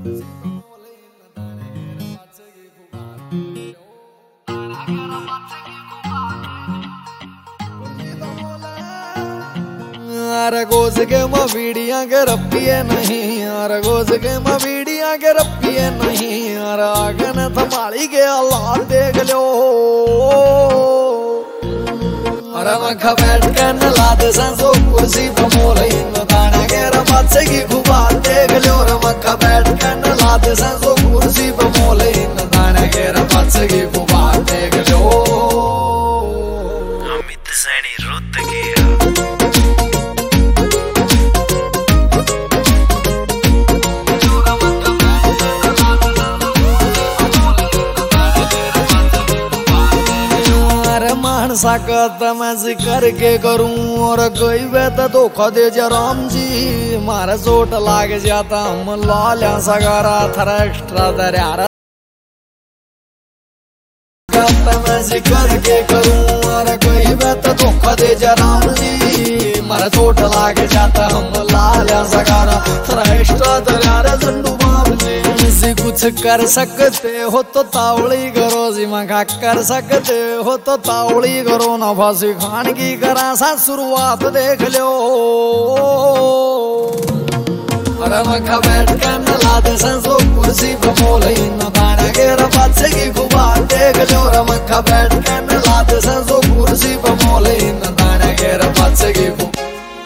अरे गोज के मवीडिया के रपिए नहीं, अरे गोज के मवीडिया के रपिए नहीं, अरे आगे न थमाली के अल्लाह देख लो। अरे मखा बैठ के न लाद संसो कुर्सी पे मोले न दाना के रबाचे की खुबार देख लो। रे मखा बैठ के न लाद संसो कुर्सी पे मोले न दाना के रबाचे की खुबार देख लो। अमित सैनी रुत गया। मानसा कहता मैं जिक्र के करूं और कोई वे तो धोखा दे जा राम जी। मारा चोट लाग जाता हम लाल सगारा थरा एक्स्ट्रा दरिया। कहता मैं जिक्र के करूं और कोई वे तो धोखा दे जा राम जी। मारा चोट लाग जाता हम लाल सगारा थरा एक्स्ट्रा दरिया। झंडू कुछ कर सकते हो तो तावड़ी करो जी, मखा कर सकते हो तो तावड़ी करो। ना फांसी खान की करा सा शुरुआत देख लो। अरे मखा बैठ कर न लाद संसो कुर्सी पे मोले न दाना के रबाचे की खुबार देख लो। रे मखा बैठ कर न लाद संसो कुर्सी पे मोले न दाना के रबाचे की खुबार।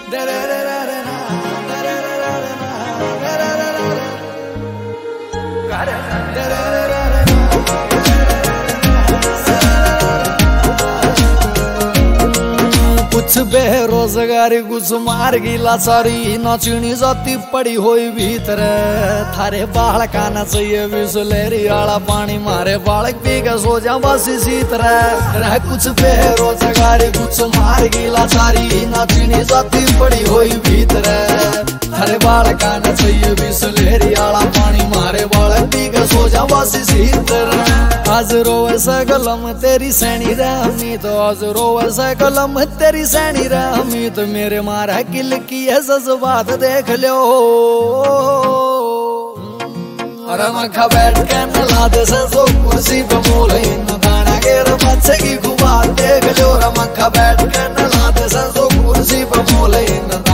कुछ बेरोजगारी कुछ मार गिला सारी नचनी जाती पड़ी हुई भीतर। थारे बाल खाना चाहिए बिसलेरी आला पानी मारे बालक पी के सो जा बस इसी तरह। कुछ बेरोजगारी कुछ मार गिला सारी नचनी जाती पड़ी हुई भीतर। थारे बाल खाना चाहिए बिसलेरी आला पानी मारे बालक पी के सो जा बस इसी तरह। आज रोवे से कलम तेरी सैनी रहमी तो, आज रोवे से कलम तेरी सैनी रहमी तो। मेरे मारा किल की है जज्बात देख लो। अरे मखा बैठ के न लाद संसो कुर्सी पे मोले न दाना के रबाचे की खुबार देख लो। रे मखा बैठ के न लाद संसो कुर्सी पे मोले न